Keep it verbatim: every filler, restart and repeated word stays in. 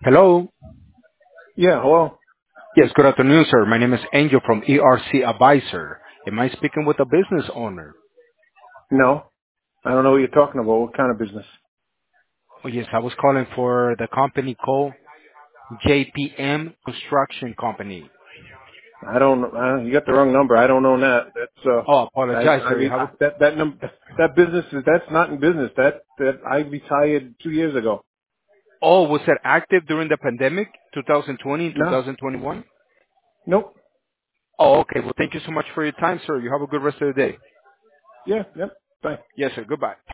Hello. Yeah, hello? Yes, good afternoon, sir. My name is Angel from E R C Advisor. Am I speaking with a business owner? No, I don't know what you're talking about. What kind of business? Oh, yes, I was calling for the company called J P M Construction Company. I don't, uh, you got the wrong number. I don't own that. That's, Oh, uh, I, apologize, I, sir. You re- have I a... that, that num that business is, that's not in business. That, that, I retired two years ago. Oh, was that active during the pandemic, twenty twenty and No, twenty twenty-one? nope. Oh, okay. Well, thank you so much for your time, sir. You have a good rest of the day. Yeah, yep. Bye. Yes, sir. Goodbye.